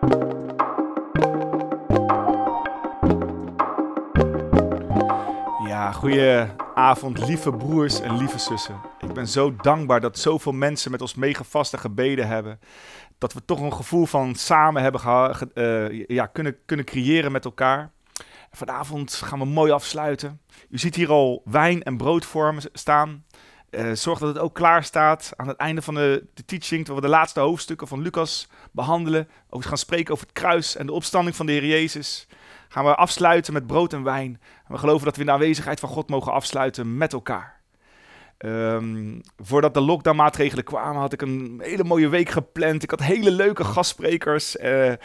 Ja, goedenavond, lieve broers en lieve zussen. Ik ben zo dankbaar dat zoveel mensen met ons meegevast en gebeden hebben. Dat we toch een gevoel van samen hebben kunnen creëren met elkaar. En vanavond gaan we mooi afsluiten. U ziet hier al wijn en brood voor me staan. Zorg dat het ook klaar staat aan het einde van de teaching, terwijl we de laatste hoofdstukken van Lucas behandelen. We gaan spreken over het kruis en de opstanding van de Heer Jezus. Gaan we afsluiten met brood en wijn. En we geloven dat we in de aanwezigheid van God mogen afsluiten met elkaar. Voordat de lockdownmaatregelen kwamen, had ik een hele mooie week gepland. Ik had hele leuke gastsprekers.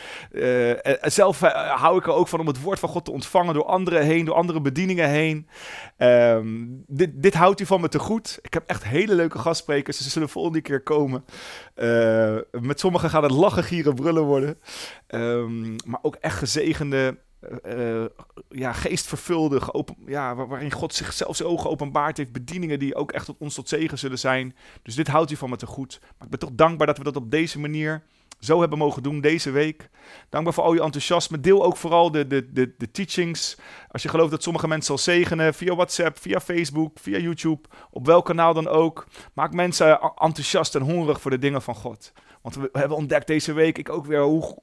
Zelf hou ik er ook van om het woord van God te ontvangen door anderen heen, door andere bedieningen heen. Dit houdt u van me te goed. Ik heb echt hele leuke gastsprekers. Ze zullen de volgende keer komen. Met sommigen gaat het lachen, gieren, brullen worden. Maar ook echt gezegende, geestvervulde, waarin God zichzelf zijn ogen openbaard heeft, bedieningen die ook echt ons tot zegen zullen zijn. Dus dit houdt u van me te goed. Maar ik ben toch dankbaar dat we dat op deze manier zo hebben mogen doen deze week. Dankbaar voor al je enthousiasme. Deel ook vooral de teachings. Als je gelooft dat sommige mensen zal zegenen, via WhatsApp, via Facebook, via YouTube, op welk kanaal dan ook. Maak mensen enthousiast en hongerig voor de dingen van God. Want we hebben ontdekt deze week, ik ook weer, hoe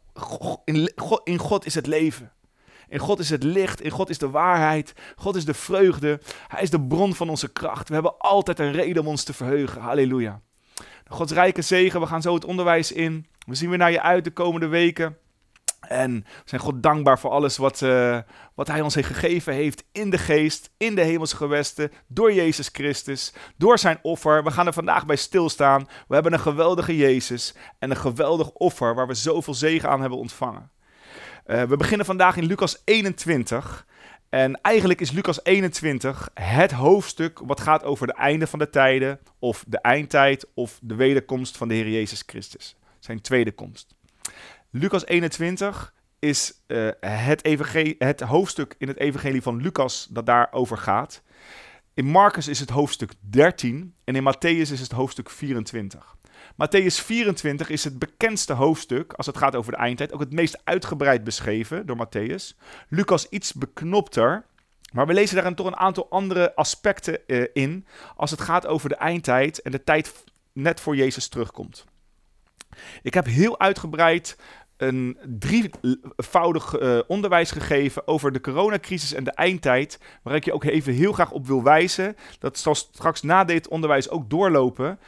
in God is het leven. In God is het licht, in God is de waarheid, God is de vreugde, Hij is de bron van onze kracht. We hebben altijd een reden om ons te verheugen, halleluja. Gods rijke zegen, we gaan zo het onderwijs in. We zien weer naar je uit de komende weken. En we zijn God dankbaar voor alles wat Hij ons gegeven heeft in de geest, in de hemelse gewesten, door Jezus Christus, door zijn offer. We gaan er vandaag bij stilstaan. We hebben een geweldige Jezus en een geweldig offer waar we zoveel zegen aan hebben ontvangen. We beginnen vandaag in Lucas 21. En eigenlijk is Lucas 21 het hoofdstuk wat gaat over het einde van de tijden, of de eindtijd, of de wederkomst van de Heer Jezus Christus. Zijn tweede komst. Lucas 21 is het hoofdstuk in het evangelie van Lucas dat daarover gaat. In Marcus is het hoofdstuk 13 en in Matthäus is het hoofdstuk 24. Matthäus 24 is het bekendste hoofdstuk als het gaat over de eindtijd. Ook het meest uitgebreid beschreven door Matthäus. Lucas iets beknopter. Maar we lezen daar toch een aantal andere aspecten in als het gaat over de eindtijd en de tijd net voor Jezus terugkomt. Ik heb heel uitgebreid een drievoudig onderwijs gegeven over de coronacrisis en de eindtijd, waar ik je ook even heel graag op wil wijzen. Dat zal straks na dit onderwijs ook doorlopen.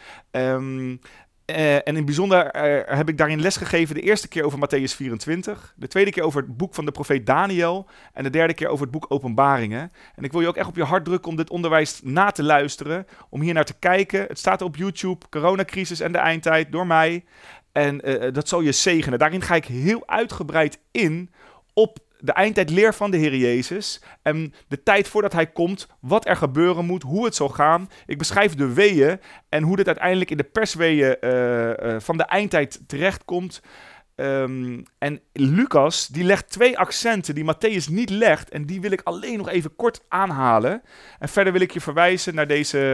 En in het bijzonder heb ik daarin lesgegeven de eerste keer over Matthäus 24, de tweede keer over het boek van de profeet Daniel en de derde keer over het boek Openbaringen. En ik wil je ook echt op je hart drukken om dit onderwijs na te luisteren, om hier naar te kijken. Het staat er op YouTube, coronacrisis en de eindtijd, door mij. En dat zal je zegenen. Daarin ga ik heel uitgebreid in op de eindtijdleer van de Heer Jezus en de tijd voordat Hij komt, wat er gebeuren moet, hoe het zal gaan. Ik beschrijf de weeën en hoe dit uiteindelijk in de persweeën van de eindtijd terechtkomt. En Lucas, die legt twee accenten die Matthäus niet legt en die wil ik alleen nog even kort aanhalen. En verder wil ik je verwijzen naar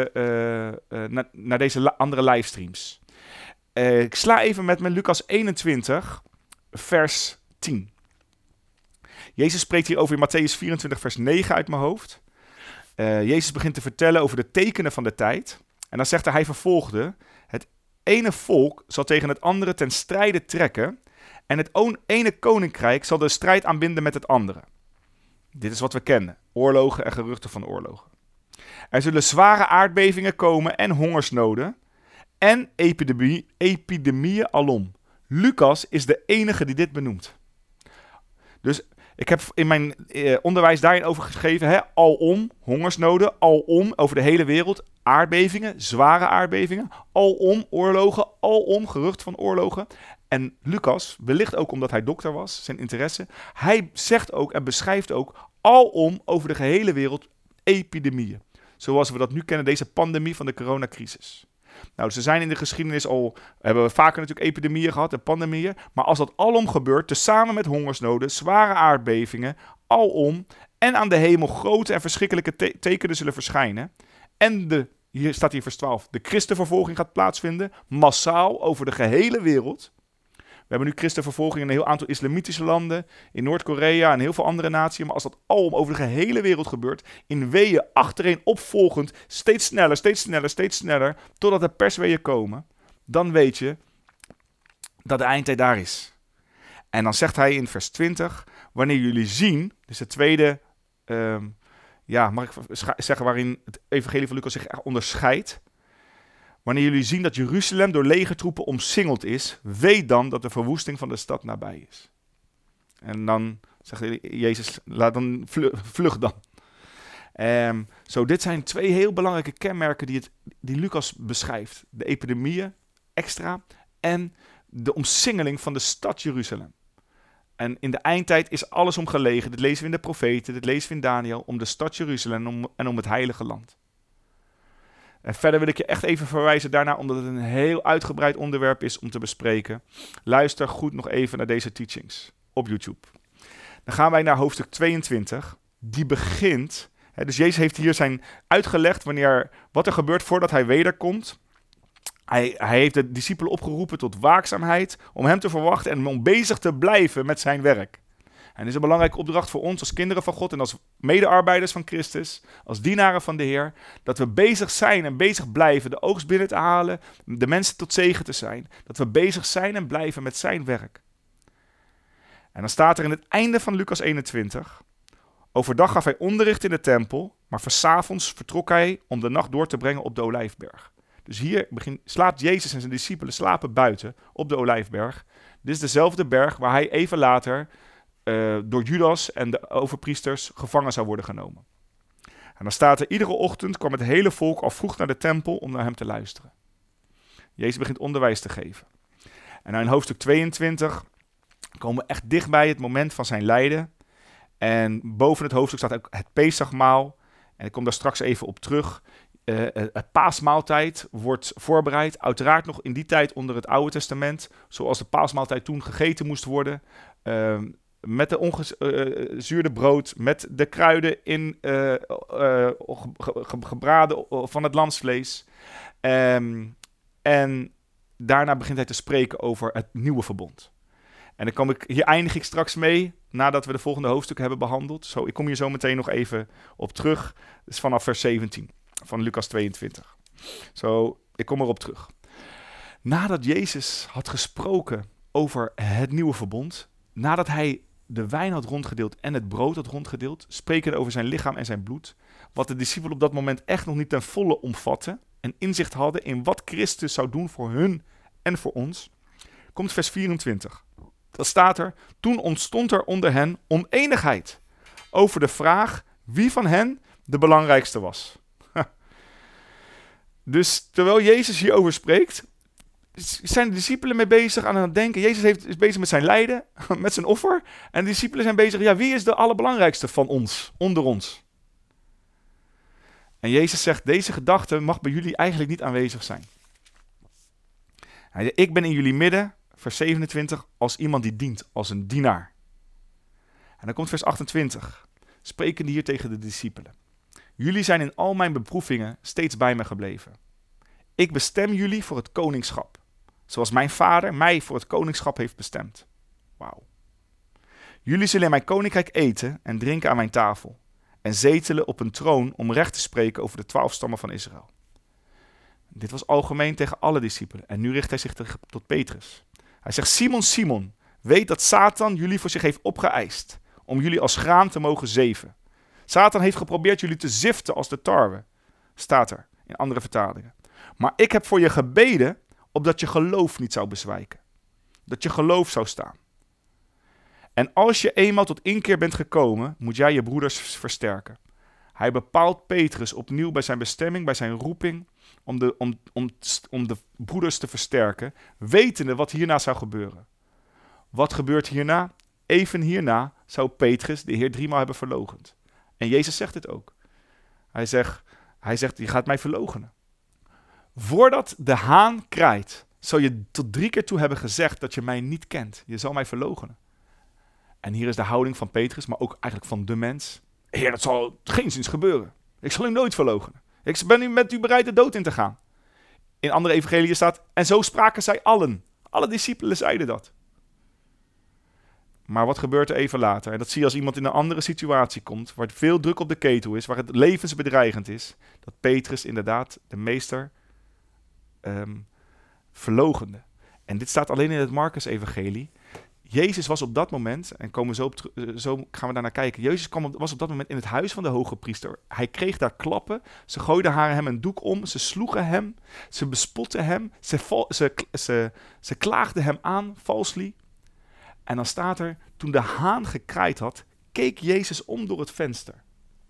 deze andere livestreams. Ik sla even met Lucas 21, vers 10. Jezus spreekt hier over in Matthäus 24, vers 9 uit mijn hoofd. Jezus begint te vertellen over de tekenen van de tijd. En dan zegt hij vervolgde: het ene volk zal tegen het andere ten strijde trekken. En het ene koninkrijk zal de strijd aanbinden met het andere. Dit is wat we kennen: oorlogen en geruchten van oorlogen. Er zullen zware aardbevingen komen en hongersnoden. En epidemieën alom. Lucas is de enige die dit benoemt. Dus ik heb in mijn onderwijs daarin over geschreven, alom hongersnoden, alom over de hele wereld, aardbevingen, zware aardbevingen, alom oorlogen, alom gerucht van oorlogen. En Lucas, wellicht ook omdat hij dokter was, zijn interesse, hij zegt ook en beschrijft ook alom over de gehele wereld epidemieën. Zoals we dat nu kennen, deze pandemie van de coronacrisis. Nou, ze zijn in de geschiedenis hebben we vaker natuurlijk epidemieën gehad en pandemieën. Maar als dat alom gebeurt, tezamen met hongersnoden, zware aardbevingen, alom en aan de hemel grote en verschrikkelijke tekenen zullen verschijnen. En hier staat vers 12, de christenvervolging gaat plaatsvinden, massaal over de gehele wereld. We hebben nu christenvervolging in een heel aantal islamitische landen, in Noord-Korea en heel veel andere naties. Maar als dat al over de gehele wereld gebeurt, in weeën achtereen opvolgend, steeds sneller, totdat er persweeën komen, dan weet je dat de eindtijd daar is. En dan zegt hij in vers 20, wanneer jullie zien, dus de tweede, mag ik zeggen waarin het evangelie van Lucas zich echt onderscheidt. Wanneer jullie zien dat Jeruzalem door legertroepen omsingeld is, weet dan dat de verwoesting van de stad nabij is. En dan zegt Jezus, laat dan vlug dan. Dit zijn twee heel belangrijke kenmerken die Lucas beschrijft. De epidemieën, extra, en de omsingeling van de stad Jeruzalem. En in de eindtijd is alles om gelegen. Dit lezen we in de profeten, dit lezen we in Daniel, om de stad Jeruzalem en om het heilige land. En verder wil ik je echt even verwijzen daarna, omdat het een heel uitgebreid onderwerp is om te bespreken. Luister goed nog even naar deze teachings op YouTube. Dan gaan wij naar hoofdstuk 22. Die begint, dus Jezus heeft hier uitgelegd wat er gebeurt voordat hij wederkomt. Hij heeft de discipelen opgeroepen tot waakzaamheid, om hem te verwachten en om bezig te blijven met zijn werk. En dit is een belangrijke opdracht voor ons als kinderen van God en als medearbeiders van Christus, als dienaren van de Heer, dat we bezig zijn en bezig blijven de oogst binnen te halen, de mensen tot zegen te zijn. Dat we bezig zijn en blijven met zijn werk. En dan staat er in het einde van Lucas 21, overdag gaf hij onderricht in de tempel, maar 's avonds vertrok hij om de nacht door te brengen op de Olijfberg. Dus hier slaapt Jezus en zijn discipelen slapen buiten op de Olijfberg. Dit is dezelfde berg waar hij even later door Judas en de overpriesters gevangen zou worden genomen. En dan staat er, iedere ochtend kwam het hele volk al vroeg naar de tempel om naar hem te luisteren. Jezus begint onderwijs te geven. En in hoofdstuk 22 komen we echt dichtbij het moment van zijn lijden. En boven het hoofdstuk staat ook het Pesachmaal. En ik kom daar straks even op terug. Het paasmaaltijd wordt voorbereid. Uiteraard nog in die tijd onder het Oude Testament. Zoals de paasmaaltijd toen gegeten moest worden. Met de ongezuurde brood. Met de kruiden in gebraden van het lamsvlees. En daarna begint hij te spreken over het nieuwe verbond. En hier eindig ik straks mee, nadat we de volgende hoofdstukken hebben behandeld. Ik kom hier zo meteen nog even op terug. Dus vanaf vers 17 van Lucas 22. Ik kom erop terug. Nadat Jezus had gesproken over het nieuwe verbond, nadat hij de wijn had rondgedeeld en het brood had rondgedeeld, sprekende over zijn lichaam en zijn bloed, wat de discipelen op dat moment echt nog niet ten volle omvatten en inzicht hadden in wat Christus zou doen voor hun en voor ons, komt vers 24. Dat staat er, toen ontstond er onder hen oneenigheid over de vraag wie van hen de belangrijkste was. Dus terwijl Jezus hierover spreekt, zijn de discipelen mee bezig aan het denken. Jezus is bezig met zijn lijden, met zijn offer. En de discipelen zijn bezig, wie is de allerbelangrijkste van ons, onder ons? En Jezus zegt, deze gedachte mag bij jullie eigenlijk niet aanwezig zijn. Hij zegt, ik ben in jullie midden, vers 27, als iemand die dient, als een dienaar. En dan komt vers 28, sprekende hier tegen de discipelen. Jullie zijn in al mijn beproevingen steeds bij me gebleven. Ik bestem jullie voor het koningschap, zoals mijn vader mij voor het koningschap heeft bestemd. Wauw. Jullie zullen in mijn koninkrijk eten en drinken aan mijn tafel en zetelen op een troon om recht te spreken over de 12 stammen van Israël. Dit was algemeen tegen alle discipelen en nu richt hij zich tot Petrus. Hij zegt, Simon, Simon, weet dat Satan jullie voor zich heeft opgeëist om jullie als graan te mogen zeven. Satan heeft geprobeerd jullie te ziften als de tarwe, staat er in andere vertalingen. Maar ik heb voor je gebeden, opdat je geloof niet zou bezwijken. Dat je geloof zou staan. En als je eenmaal tot inkeer bent gekomen, moet jij je broeders versterken. Hij bepaalt Petrus opnieuw bij zijn bestemming, bij zijn roeping, om de broeders te versterken, wetende wat hierna zou gebeuren. Wat gebeurt hierna? Even hierna zou Petrus de Heer 3 maal hebben verloochend. En Jezus zegt dit ook. Hij zegt, je gaat mij verloochenen. Voordat de haan kraait, zal je tot 3 keer toe hebben gezegd dat je mij niet kent. Je zal mij verloochenen. En hier is de houding van Petrus, maar ook eigenlijk van de mens. Heer, dat zal geenszins gebeuren. Ik zal u nooit verloochenen. Ik ben nu met u bereid de dood in te gaan. In andere evangeliën staat, en zo spraken zij allen. Alle discipelen zeiden dat. Maar wat gebeurt er even later? En dat zie je als iemand in een andere situatie komt, waar veel druk op de ketel is, waar het levensbedreigend is, dat Petrus inderdaad de meester verloochende. En dit staat alleen in het Marcus-evangelie. Jezus was op dat moment, en zo gaan we daarnaar kijken. Jezus was op dat moment in het huis van de hoge priester. Hij kreeg daar klappen. Ze gooiden hem een doek om. Ze sloegen hem. Ze bespotten hem. Ze klaagden hem aan, falsely. En dan staat er, toen de haan gekraaid had, keek Jezus om door het venster.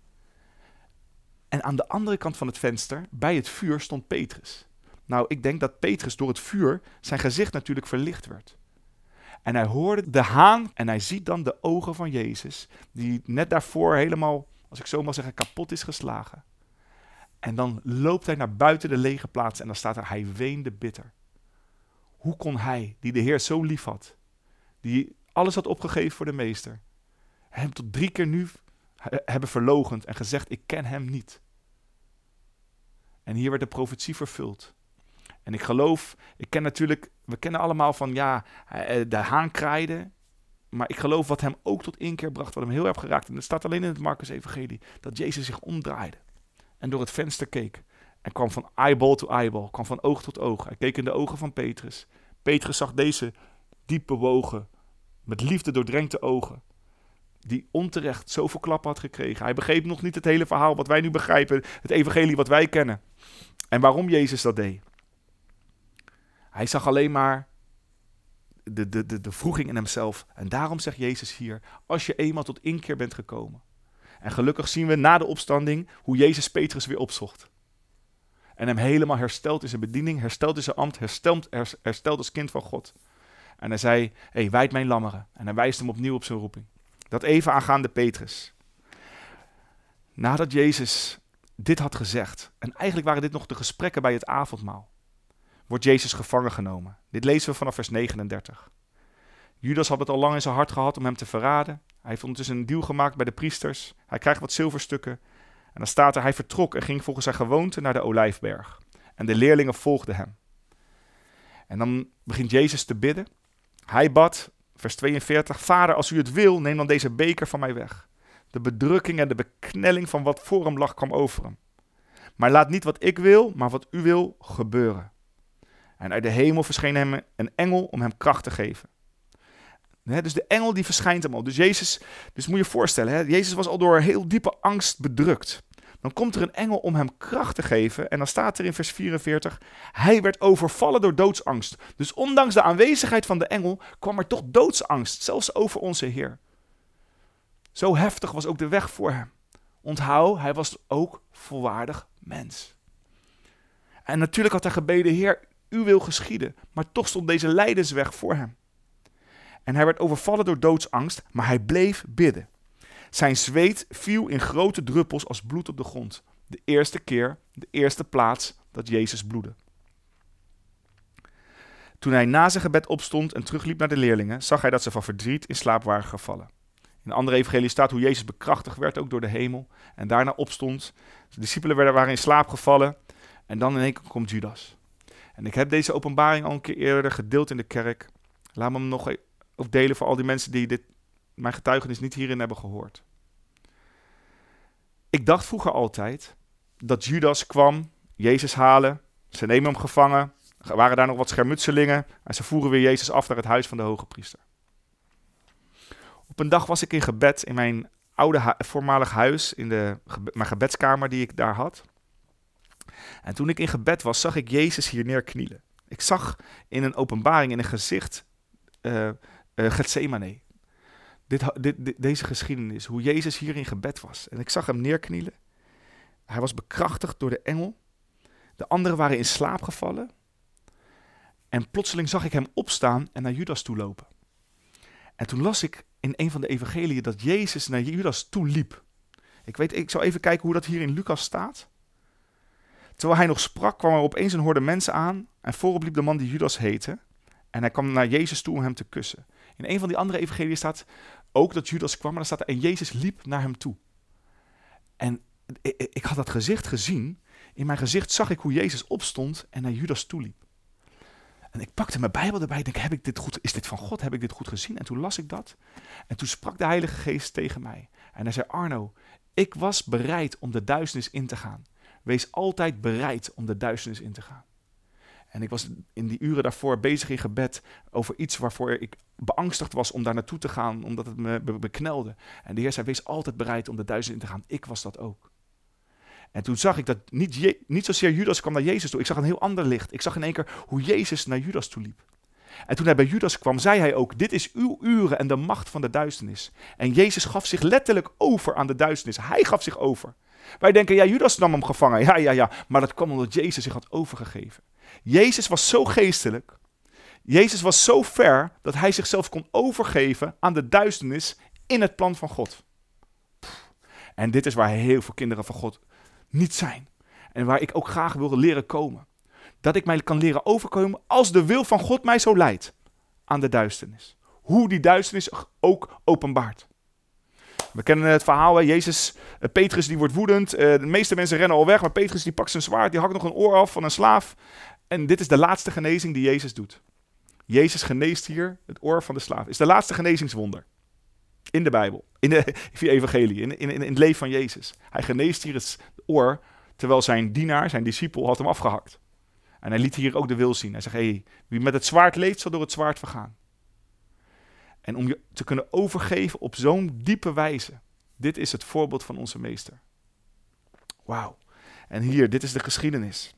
En aan de andere kant van het venster, bij het vuur, stond Petrus. Nou, ik denk dat Petrus door het vuur zijn gezicht natuurlijk verlicht werd. En hij hoorde de haan en hij ziet dan de ogen van Jezus, die net daarvoor helemaal, als ik zo mag zeggen, kapot is geslagen. En dan loopt hij naar buiten de lege plaats en dan staat er, hij weende bitter. Hoe kon hij, die de Heer zo lief had, die alles had opgegeven voor de meester, hem tot 3 keer nu hebben verloochend en gezegd, ik ken hem niet. En hier werd de profetie vervuld. En ik geloof, we kennen allemaal van de haan kraaide. Maar ik geloof wat hem ook tot inkeer bracht, wat hem heel erg geraakt. En dat staat alleen in het Marcus-evangelie, dat Jezus zich omdraaide. En door het venster keek. En kwam van eyeball to eyeball, kwam van oog tot oog. Hij keek in de ogen van Petrus. Petrus zag deze diep bewogen, met liefde doordrenkte ogen, die onterecht zoveel klappen had gekregen. Hij begreep nog niet het hele verhaal wat wij nu begrijpen, het evangelie wat wij kennen. En waarom Jezus dat deed. Hij zag alleen maar de wroeging in hemzelf. En daarom zegt Jezus hier, als je eenmaal tot inkeer bent gekomen. En gelukkig zien we na de opstanding hoe Jezus Petrus weer opzocht. En hem helemaal herstelt in zijn bediening, herstelt in zijn ambt, herstelt als kind van God. En hij zei, wijd mijn lammeren. En hij wijst hem opnieuw op zijn roeping. Dat even aangaande Petrus. Nadat Jezus dit had gezegd, en eigenlijk waren dit nog de gesprekken bij het avondmaal, wordt Jezus gevangen genomen. Dit lezen we vanaf vers 39. Judas had het al lang in zijn hart gehad om hem te verraden. Hij heeft ondertussen een deal gemaakt bij de priesters. Hij krijgt wat zilverstukken. En dan staat er, hij vertrok en ging volgens zijn gewoonte naar de Olijfberg. En de leerlingen volgden hem. En dan begint Jezus te bidden. Hij bad, vers 42, Vader, als u het wil, neem dan deze beker van mij weg. De bedrukking en de beknelling van wat voor hem lag kwam over hem. Maar laat niet wat ik wil, maar wat u wil gebeuren. En uit de hemel verscheen hem een engel om hem kracht te geven. Dus de engel die verschijnt hem al. Dus moet je je voorstellen, Jezus was al door heel diepe angst bedrukt. Dan komt er een engel om hem kracht te geven. En dan staat er in vers 44, hij werd overvallen door doodsangst. Dus ondanks de aanwezigheid van de engel kwam er toch doodsangst, zelfs over onze Heer. Zo heftig was ook de weg voor hem. Onthoud, hij was ook volwaardig mens. En natuurlijk had hij gebeden, Heer, u wil geschieden. Maar toch stond deze lijdensweg voor hem. En hij werd overvallen door doodsangst, maar hij bleef bidden. Zijn zweet viel in grote druppels als bloed op de grond. De eerste keer, de eerste plaats dat Jezus bloedde. Toen hij na zijn gebed opstond en terugliep naar de leerlingen, zag hij dat ze van verdriet in slaap waren gevallen. In de andere evangelie staat hoe Jezus bekrachtigd werd, ook door de hemel. En daarna opstond. De discipelen waren in slaap gevallen. En dan in één keer komt Judas. En ik heb deze openbaring al een keer eerder gedeeld in de kerk. Laat me hem nog ook delen voor al die mensen die mijn getuigenis niet hierin hebben gehoord. Ik dacht vroeger altijd dat Judas kwam, Jezus halen. Ze nemen hem gevangen. Er waren daar nog wat schermutselingen. En ze voeren weer Jezus af naar het huis van de hoge priester. Op een dag was ik in gebed in mijn oude voormalig huis, in mijn gebedskamer die ik daar had. En toen ik in gebed was, zag ik Jezus hier neerknielen. Ik zag in een openbaring, in een gezicht, Getsemane. Deze geschiedenis, hoe Jezus hier in gebed was. En ik zag hem neerknielen. Hij was bekrachtigd door de engel. De anderen waren in slaap gevallen. En plotseling zag ik hem opstaan en naar Judas toe lopen. En toen las ik in een van de evangeliën dat Jezus naar Judas toe liep. Ik zal even kijken hoe dat hier in Lucas staat. Terwijl hij nog sprak, kwam er opeens een horde mensen aan. En voorop liep de man die Judas heette. En hij kwam naar Jezus toe om hem te kussen. In een van die andere evangeliën staat ook dat Judas kwam. Maar dan staat er, en Jezus liep naar hem toe. En ik had dat gezicht gezien. In mijn gezicht zag ik hoe Jezus opstond en naar Judas toe liep. En ik pakte mijn Bijbel erbij. Ik denk, is dit van God? Heb ik dit goed gezien? En toen las ik dat. En toen sprak de Heilige Geest tegen mij. En hij zei, Arno, ik was bereid om de duisternis in te gaan. Wees altijd bereid om de duisternis in te gaan. En ik was in die uren daarvoor bezig in gebed over iets waarvoor ik beangstigd was om daar naartoe te gaan, omdat het me beknelde. En de Heer zei, wees altijd bereid om de duisternis in te gaan. Ik was dat ook. En toen zag ik dat niet zozeer Judas kwam naar Jezus toe. Ik zag een heel ander licht. Ik zag in één keer hoe Jezus naar Judas toe liep. En toen hij bij Judas kwam, zei hij ook, dit is uw uren en de macht van de duisternis. En Jezus gaf zich letterlijk over aan de duisternis. Hij gaf zich over. Wij denken, ja, Judas nam hem gevangen. Ja. Maar dat kwam omdat Jezus zich had overgegeven. Jezus was zo geestelijk. Jezus was zo ver dat hij zichzelf kon overgeven aan de duisternis in het plan van God. En dit is waar heel veel kinderen van God niet zijn. En waar ik ook graag wil leren komen. Dat ik mij kan leren overkomen als de wil van God mij zo leidt aan de duisternis. Hoe die duisternis ook openbaart. We kennen het verhaal, hè? Petrus die wordt woedend. De meeste mensen rennen al weg, maar Petrus die pakt zijn zwaard, die hakt nog een oor af van een slaaf. En dit is de laatste genezing die Jezus doet. Jezus geneest hier het oor van de slaaf. Het is de laatste genezingswonder. In de Bijbel, in de evangelie, in het leven van Jezus. Hij geneest hier het oor, terwijl zijn dienaar, zijn discipel, had hem afgehakt. En hij liet hier ook de wil zien. Hij zegt, wie met het zwaard leeft, zal door het zwaard vergaan. En om je te kunnen overgeven op zo'n diepe wijze. Dit is het voorbeeld van onze meester. Wauw. En hier, dit is de geschiedenis.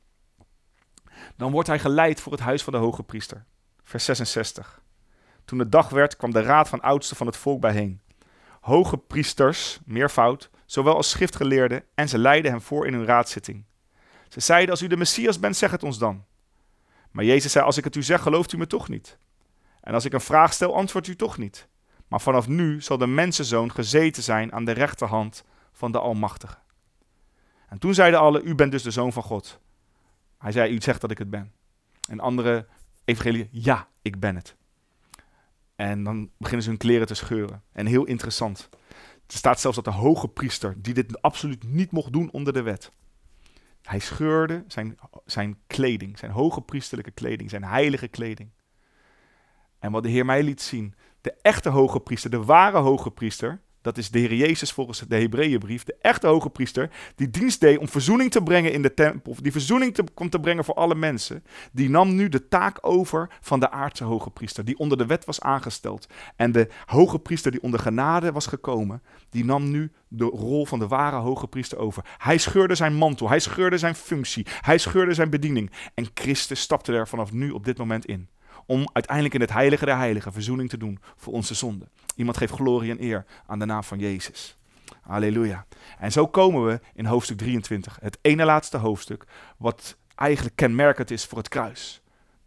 Dan wordt hij geleid voor het huis van de hoge priester. Vers 66. Toen het dag werd, kwam de raad van oudsten van het volk bijeen. Hoge priesters, meervoud, zowel als schriftgeleerden, en ze leidden hem voor in hun raadszitting. Ze zeiden, als u de Messias bent, zeg het ons dan. Maar Jezus zei, als ik het u zeg, gelooft u me toch niet. En als ik een vraag stel, antwoordt u toch niet. Maar vanaf nu zal de mensenzoon gezeten zijn aan de rechterhand van de Almachtige. En toen zeiden allen, u bent dus de Zoon van God. Hij zei, u zegt dat ik het ben. En andere evangelieën, ja, ik ben het. En dan beginnen ze hun kleren te scheuren. En heel interessant. Er staat zelfs dat de hoge priester, die dit absoluut niet mocht doen onder de wet. Hij scheurde zijn kleding, zijn hoge priesterlijke kleding, zijn heilige kleding. En wat de Heer mij liet zien, de echte hoge priester, de ware hoge priester, dat is de Heer Jezus volgens de Hebreeënbrief, de echte hoge priester, die dienst deed om verzoening te brengen in de tempel, die verzoening komt te brengen voor alle mensen, die nam nu de taak over van de aardse hoge priester, die onder de wet was aangesteld. En de hoge priester die onder genade was gekomen, die nam nu de rol van de ware hoge priester over. Hij scheurde zijn mantel, hij scheurde zijn functie, hij scheurde zijn bediening. En Christus stapte er vanaf nu op dit moment in. Om uiteindelijk in het heilige der heiligen verzoening te doen voor onze zonden. Iemand geeft glorie en eer aan de naam van Jezus. Halleluja. En zo komen we in hoofdstuk 23. Het ene laatste hoofdstuk. Wat eigenlijk kenmerkend is voor het kruis.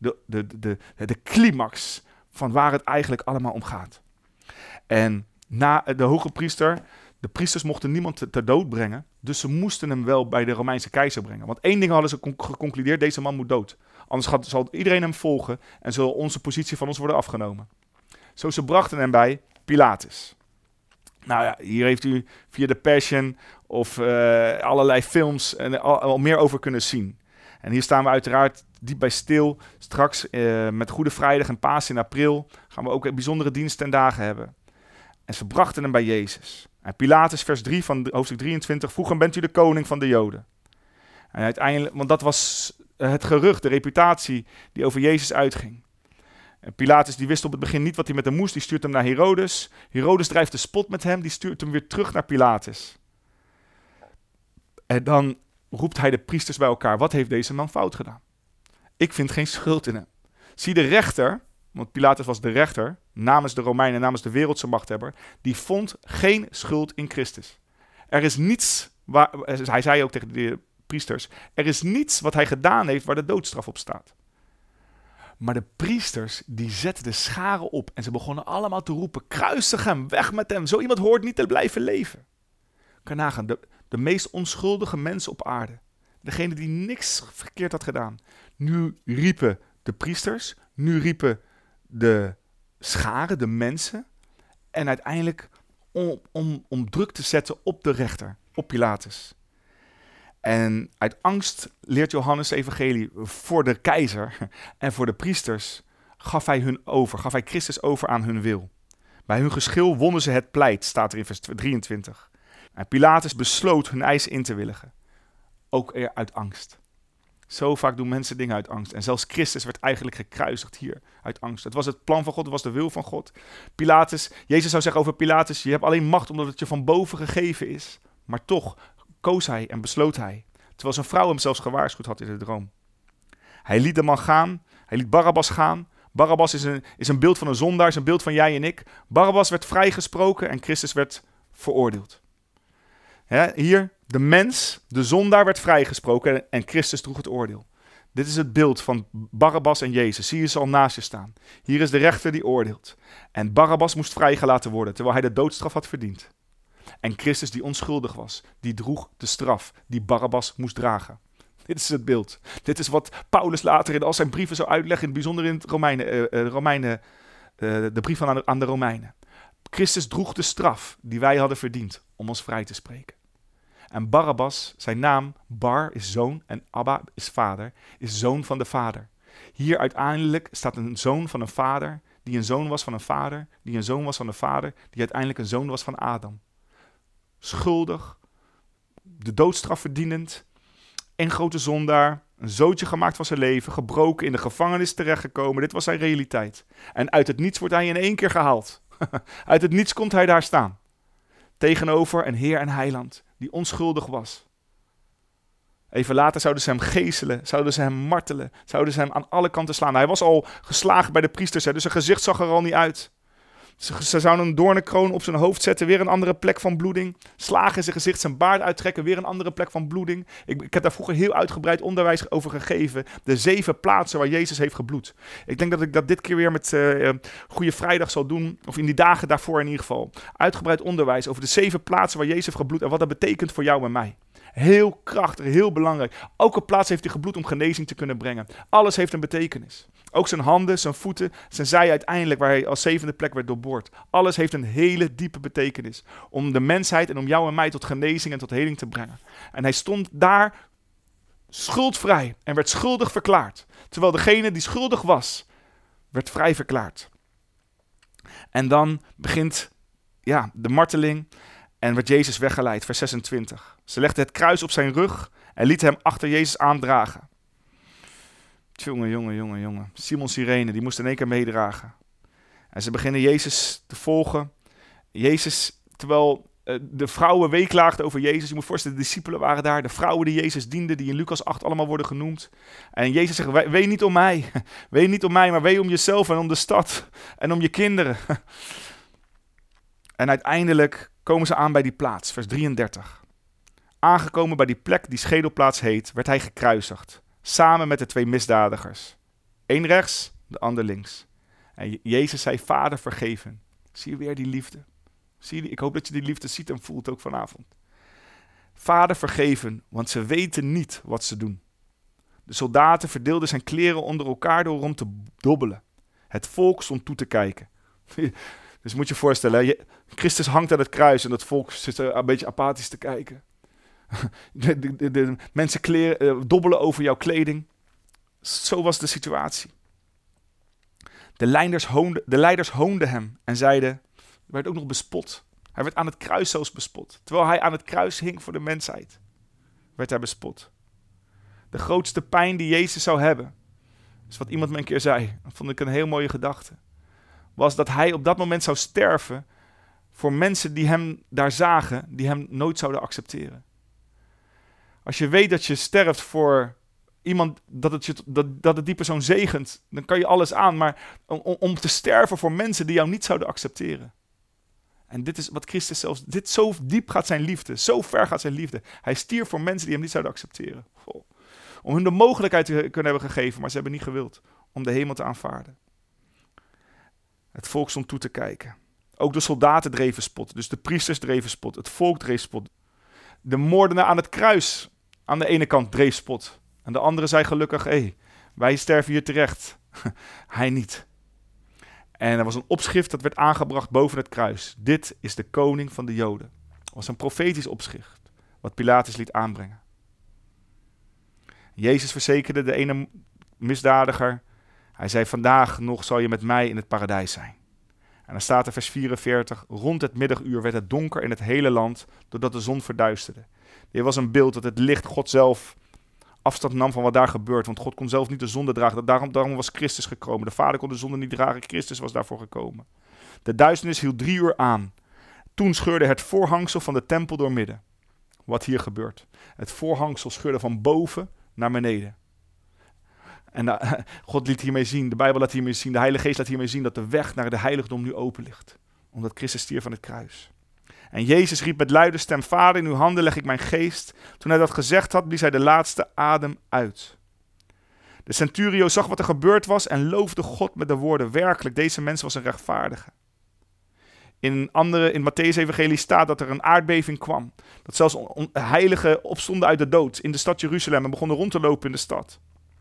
De climax van waar het eigenlijk allemaal om gaat. En na de hoge priester. De priesters mochten niemand ter dood brengen. Dus ze moesten hem wel bij de Romeinse keizer brengen. Want één ding hadden ze geconcludeerd. Deze man moet dood. Anders zal iedereen hem volgen en zal onze positie van ons worden afgenomen. Zo ze brachten hem bij Pilatus. Nou ja, hier heeft u via de Passion of allerlei films al meer over kunnen zien. En hier staan we uiteraard diep bij stil. Straks met Goede Vrijdag en Paas in april gaan we ook een bijzondere dienst ten dagen hebben. En ze brachten hem bij Jezus. En Pilatus, vers 3 van hoofdstuk 23, vroeg hem, bent u de koning van de Joden? En uiteindelijk, want dat was het gerucht, de reputatie die over Jezus uitging. En Pilatus die wist op het begin niet wat hij met hem moest. Die stuurt hem naar Herodes. Herodes drijft de spot met hem. Die stuurt hem weer terug naar Pilatus. En dan roept hij de priesters bij elkaar. Wat heeft deze man fout gedaan? Ik vind geen schuld in hem. Zie de rechter, want Pilatus was de rechter, namens de Romeinen, namens de wereldse machthebber, die vond geen schuld in Christus. Er is niets, hij zei ook tegen de priesters, er is niets wat hij gedaan heeft waar de doodstraf op staat. Maar de priesters, die zetten de scharen op en ze begonnen allemaal te roepen, kruisig hem, weg met hem, zo iemand hoort niet te blijven leven. Kan nagaan, de meest onschuldige mensen op aarde, degene die niks verkeerd had gedaan. Nu riepen de priesters, nu riepen de scharen, de mensen, en uiteindelijk om druk te zetten op de rechter, op Pilatus. En uit angst, leert Johannes evangelie, voor de keizer en voor de priesters gaf hij Christus over aan hun wil. Bij hun geschil wonnen ze het pleit, staat er in vers 23. En Pilatus besloot hun eis in te willigen. Ook uit angst. Zo vaak doen mensen dingen uit angst. En zelfs Christus werd eigenlijk gekruisigd hier uit angst. Het was het plan van God, het was de wil van God. Jezus zou zeggen over Pilatus, je hebt alleen macht omdat het je van boven gegeven is. Maar toch koos hij en besloot hij. Terwijl zijn vrouw hem zelfs gewaarschuwd had in de droom. Hij liet de man gaan, hij liet Barabbas gaan. Barabbas is een beeld van een zondaar, is een beeld van jij en ik. Barabbas werd vrijgesproken en Christus werd veroordeeld. Hier, de mens, de zondaar werd vrijgesproken en Christus droeg het oordeel. Dit is het beeld van Barabbas en Jezus. Zie je ze al naast je staan. Hier is de rechter die oordeelt. En Barabbas moest vrijgelaten worden, terwijl hij de doodstraf had verdiend. En Christus die onschuldig was, die droeg de straf die Barabbas moest dragen. Dit is het beeld. Dit is wat Paulus later in al zijn brieven zou uitleggen, in het bijzonder in het de brief aan de Romeinen. Christus droeg de straf die wij hadden verdiend om ons vrij te spreken. En Barabbas, zijn naam, Bar is zoon en Abba is vader, is zoon van de vader. Hier uiteindelijk staat een zoon van een vader, die een zoon was van een vader, die een zoon was van een vader, die uiteindelijk een zoon was van Adam. Schuldig, de doodstraf verdienend, een grote zondaar, een zootje gemaakt van zijn leven, gebroken, in de gevangenis terechtgekomen. Dit was zijn realiteit. En uit het niets wordt hij in één keer gehaald. Uit het niets komt hij daar staan. Tegenover een Heer en Heiland die onschuldig was. Even later zouden ze hem geeselen, zouden ze hem martelen, zouden ze hem aan alle kanten slaan. Hij was al geslagen bij de priesters, dus zijn gezicht zag er al niet uit. Ze zouden een doornenkroon op zijn hoofd zetten, weer een andere plek van bloeding. Slagen in zijn gezicht, zijn baard uittrekken, weer een andere plek van bloeding. Ik heb daar vroeger heel uitgebreid onderwijs over gegeven. De 7 plaatsen waar Jezus heeft gebloed. Ik denk dat ik dat dit keer weer met Goede Vrijdag zal doen, of in die dagen daarvoor in ieder geval. Uitgebreid onderwijs over de 7 plaatsen waar Jezus heeft gebloed en wat dat betekent voor jou en mij. Heel krachtig, heel belangrijk. Elke plaats heeft hij gebloed om genezing te kunnen brengen. Alles heeft een betekenis. Ook zijn handen, zijn voeten, zijn zij uiteindelijk, waar hij als 7e plek werd doorboord. Alles heeft een hele diepe betekenis. Om de mensheid en om jou en mij tot genezing en tot heling te brengen. En hij stond daar schuldvrij en werd schuldig verklaard. Terwijl degene die schuldig was, werd vrij verklaard. En dan begint de marteling en werd Jezus weggeleid, vers 26. Ze legden het kruis op zijn rug en lieten hem achter Jezus aandragen. Jongen. Simon Cyrene, die moest in één keer meedragen. En ze beginnen Jezus te volgen. Jezus, terwijl de vrouwen weeklaagden over Jezus. Je moet voorstellen, de discipelen waren daar. De vrouwen die Jezus dienden, die in Lucas 8 allemaal worden genoemd. En Jezus zegt, wee niet om mij. Wee niet om mij, maar wee om jezelf en om de stad. En om je kinderen. En uiteindelijk komen ze aan bij die plaats, vers 33. Aangekomen bij die plek die schedelplaats heet, werd hij gekruisigd. Samen met de 2 misdadigers. Eén rechts, de ander links. En Jezus zei, Vader, vergeven. Zie je weer die liefde. Ik hoop dat je die liefde ziet en voelt ook vanavond. Vader, vergeven, want ze weten niet wat ze doen. De soldaten verdeelden zijn kleren onder elkaar door om te dobbelen. Het volk stond toe te kijken. Dus moet je je voorstellen, Christus hangt aan het kruis en het volk zit een beetje apathisch te kijken. De mensen dobbelen over jouw kleding. Zo was de situatie. De leiders hoonden hem en zeiden, er werd ook nog bespot. Hij werd aan het kruis zelfs bespot. Terwijl hij aan het kruis hing voor de mensheid, werd hij bespot. De grootste pijn die Jezus zou hebben, is wat iemand me een keer zei, dat vond ik een heel mooie gedachte, was dat hij op dat moment zou sterven voor mensen die hem daar zagen, die hem nooit zouden accepteren. Als je weet dat je sterft voor iemand, dat het die persoon zegent, dan kan je alles aan. Maar om te sterven voor mensen die jou niet zouden accepteren. En dit is wat Christus zelfs, zo diep gaat zijn liefde, zo ver gaat zijn liefde. Hij stierf voor mensen die hem niet zouden accepteren. Goh. Om hun de mogelijkheid te kunnen hebben gegeven, maar ze hebben niet gewild om de hemel te aanvaarden. Het volk stond toe te kijken. Ook de soldaten dreven spot, dus de priesters dreven spot, het volk dreef spot. De moordenaar aan het kruis aan de ene kant dreef spot. En de andere zei gelukkig, wij sterven hier terecht. Hij niet. En er was een opschrift dat werd aangebracht boven het kruis. Dit is de koning van de Joden. Het was een profetisch opschrift wat Pilatus liet aanbrengen. Jezus verzekerde de ene misdadiger. Hij zei, vandaag nog zal je met mij in het paradijs zijn. En dan staat er vers 44, rond het middaguur werd het donker in het hele land, doordat de zon verduisterde. Dit was een beeld dat het licht God zelf afstand nam van wat daar gebeurt. Want God kon zelf niet de zonde dragen. Daarom was Christus gekomen. De Vader kon de zonde niet dragen. Christus was daarvoor gekomen. De duisternis hield 3 uur aan. Toen scheurde het voorhangsel van de tempel doormidden. Wat hier gebeurt. Het voorhangsel scheurde van boven naar beneden. En God liet hiermee zien, de Bijbel laat hiermee zien, de Heilige Geest laat hiermee zien dat de weg naar de heiligdom nu open ligt. Omdat Christus stierf aan het kruis. En Jezus riep met luide stem, Vader, in uw handen leg ik mijn geest. Toen hij dat gezegd had, blies hij de laatste adem uit. De centurio zag wat er gebeurd was en loofde God met de woorden, werkelijk, deze mens was een rechtvaardige. In Mattheüs evangelie staat dat er een aardbeving kwam. Dat zelfs heiligen opstonden uit de dood in de stad Jeruzalem en begonnen rond te lopen in de stad.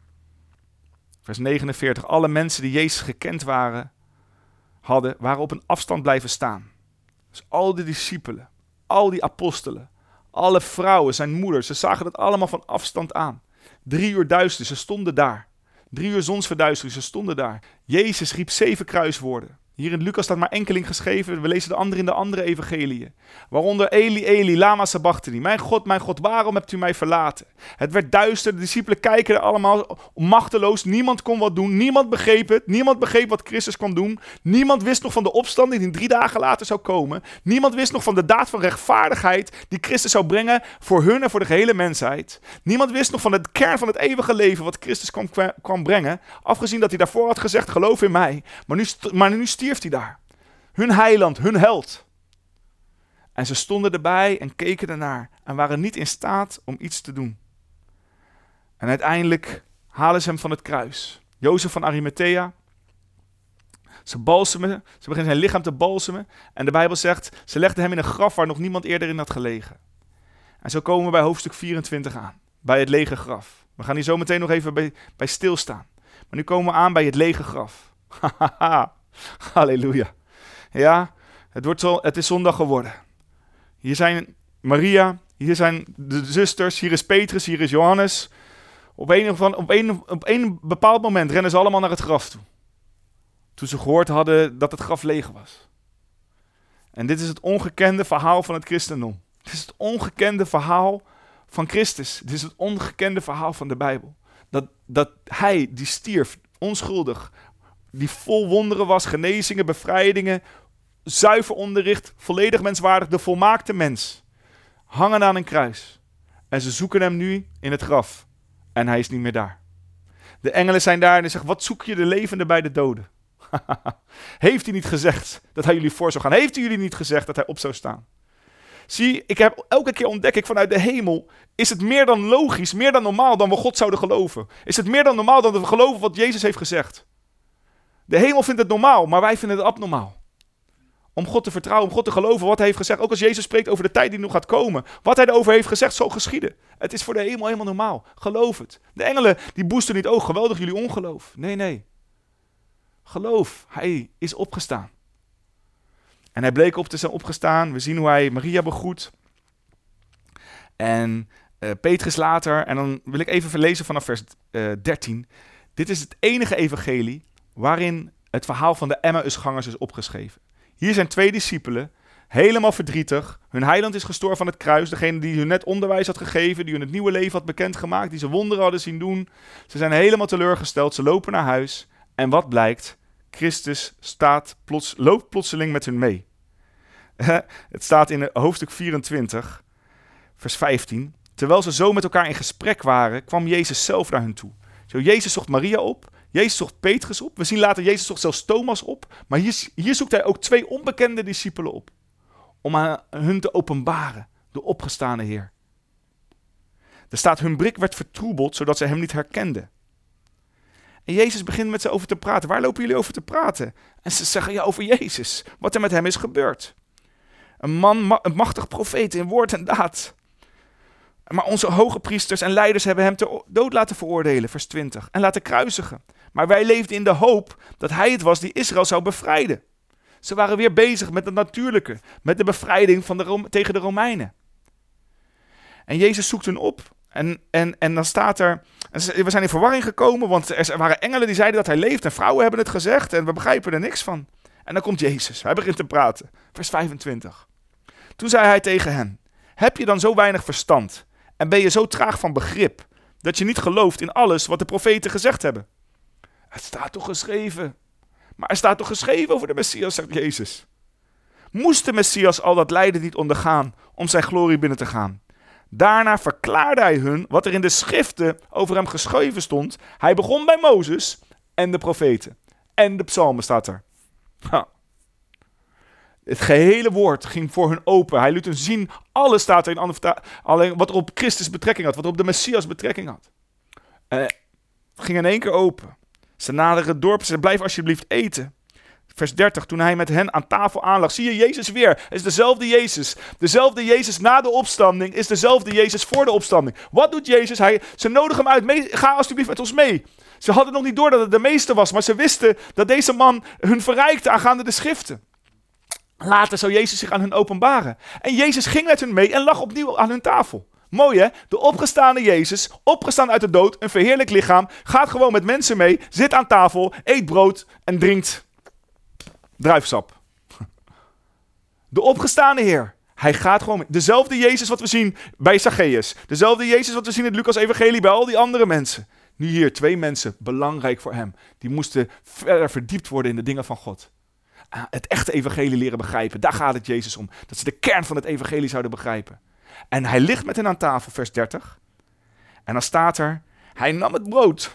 Vers 49, alle mensen die Jezus gekend hadden, waren op een afstand blijven staan. Dus al die discipelen, al die apostelen, alle vrouwen, zijn moeders, ze zagen dat allemaal van afstand aan. 3 uur duister, ze stonden daar. 3 uur zonsverduistering, ze stonden daar. Jezus riep 7 kruiswoorden. Hier in Lucas staat maar enkeling geschreven, we lezen de andere in de andere evangeliën. Waaronder Eli, Eli, lama sabachthani. Mijn God, waarom hebt u mij verlaten? Het werd duister, de discipelen kijken er allemaal machteloos. Niemand kon wat doen, niemand begreep het. Niemand begreep wat Christus kwam doen. Niemand wist nog van de opstanding die 3 dagen later zou komen. Niemand wist nog van de daad van rechtvaardigheid die Christus zou brengen voor hun en voor de gehele mensheid. Niemand wist nog van de kern van het eeuwige leven wat Christus kwam brengen. Afgezien dat hij daarvoor had gezegd, geloof in mij. Maar nu stierf hij daar. Hun heiland, hun held. En ze stonden erbij en keken ernaar en waren niet in staat om iets te doen. En uiteindelijk halen ze hem van het kruis. Jozef van Arimathea. Ze beginnen zijn lichaam te balsemen. En de Bijbel zegt, ze legden hem in een graf waar nog niemand eerder in had gelegen. En zo komen we bij hoofdstuk 24 aan. Bij het lege graf. We gaan hier zo meteen nog even bij stilstaan. Maar nu komen we aan bij het lege graf. Hahaha. Halleluja. Ja, het is zondag geworden. Hier zijn Maria, hier zijn de zusters, hier is Petrus, hier is Johannes. Op een bepaald moment rennen ze allemaal naar het graf toe. Toen ze gehoord hadden dat het graf leeg was. En dit is het ongekende verhaal van het christendom. Dit is het ongekende verhaal van Christus. Dit is het ongekende verhaal van de Bijbel. Dat hij, die stierf, onschuldig, die vol wonderen was, genezingen, bevrijdingen, zuiver onderricht, volledig menswaardig, de volmaakte mens. Hangen aan een kruis. En ze zoeken hem nu in het graf. En hij is niet meer daar. De engelen zijn daar en zeggen, wat zoek je de levende bij de doden? Heeft hij niet gezegd dat hij jullie voor zou gaan? Heeft hij jullie niet gezegd dat hij op zou staan? Zie, elke keer ontdek ik vanuit de hemel, is het meer dan logisch, meer dan normaal dan we God zouden geloven? Is het meer dan normaal dan we geloven wat Jezus heeft gezegd? De hemel vindt het normaal, maar wij vinden het abnormaal. Om God te vertrouwen, om God te geloven wat hij heeft gezegd. Ook als Jezus spreekt over de tijd die nog gaat komen. Wat hij erover heeft gezegd, zal geschieden. Het is voor de hemel helemaal normaal. Geloof het. De engelen die boosten niet, oh geweldig jullie ongeloof. Nee. Geloof, hij is opgestaan. En hij bleek op te zijn opgestaan. We zien hoe hij Maria begroet. En Petrus later. En dan wil ik even verlezen vanaf vers 13. Dit is het enige evangelie waarin het verhaal van de Emmausgangers is opgeschreven. Hier zijn 2 discipelen, helemaal verdrietig. Hun heiland is gestorven aan het kruis. Degene die hun net onderwijs had gegeven, die hun het nieuwe leven had bekendgemaakt, die ze wonderen hadden zien doen. Ze zijn helemaal teleurgesteld. Ze lopen naar huis. En wat blijkt? Christus loopt plotseling met hun mee. Het staat in hoofdstuk 24, vers 15. Terwijl ze zo met elkaar in gesprek waren, kwam Jezus zelf naar hun toe. Zo, Jezus zocht Maria op. Jezus zocht Petrus op. We zien later, Jezus zocht zelfs Thomas op. Maar hier zoekt hij ook 2 onbekende discipelen op. Om aan hun te openbaren, de opgestane Heer. Er staat, hun blik werd vertroebeld, zodat ze hem niet herkenden. En Jezus begint met ze over te praten. Waar lopen jullie over te praten? En ze zeggen, ja, over Jezus. Wat er met hem is gebeurd. Een een machtig profeet in woord en daad. Maar onze hoge priesters en leiders hebben hem ter dood laten veroordelen, vers 20. En laten kruisigen. Maar wij leefden in de hoop dat hij het was die Israël zou bevrijden. Ze waren weer bezig met het natuurlijke. Met de bevrijding tegen de Romeinen. En Jezus zoekt hen op. En dan staat er, we zijn in verwarring gekomen, want er waren engelen die zeiden dat hij leeft en vrouwen hebben het gezegd en we begrijpen er niks van. En dan komt Jezus, hij begint te praten. Vers 25. Toen zei hij tegen hen, heb je dan zo weinig verstand en ben je zo traag van begrip dat je niet gelooft in alles wat de profeten gezegd hebben? Het staat toch geschreven? Maar er staat toch geschreven over de Messias, zegt Jezus. Moest de Messias al dat lijden niet ondergaan om zijn glorie binnen te gaan? Daarna verklaarde hij hun wat er in de schriften over hem geschreven stond. Hij begon bij Mozes en de profeten. En de psalmen staat er. Ha. Het gehele woord ging voor hun open. Hij liet hun zien, alles staat er in andere alleen wat er op Christus betrekking had, wat er op de Messias betrekking had. Het ging in één keer open. Ze naderen het dorp en zeiden, blijf alsjeblieft eten. Vers 30, toen hij met hen aan tafel aanlag. Zie je Jezus weer? Het is dezelfde Jezus. Dezelfde Jezus na de opstanding is dezelfde Jezus voor de opstanding. Wat doet Jezus? Ze nodigen hem uit. Ga alsjeblieft met ons mee. Ze hadden nog niet door dat het de meester was. Maar ze wisten dat deze man hun verrijkte aangaande de schriften. Later zou Jezus zich aan hun openbaren. En Jezus ging met hun mee en lag opnieuw aan hun tafel. Mooi hè? De opgestane Jezus, opgestaan uit de dood, een verheerlijk lichaam, gaat gewoon met mensen mee, zit aan tafel, eet brood en drinkt druivensap. De opgestane Heer. Hij gaat gewoon mee. Dezelfde Jezus wat we zien bij Zacchaeus. Dezelfde Jezus wat we zien in het Lucas-evangelie bij al die andere mensen. Nu hier 2 mensen, belangrijk voor hem. Die moesten verder verdiept worden in de dingen van God. Het echte evangelie leren begrijpen. Daar gaat het Jezus om. Dat ze de kern van het evangelie zouden begrijpen. En hij ligt met hen aan tafel, vers 30. En dan staat er, hij nam het brood.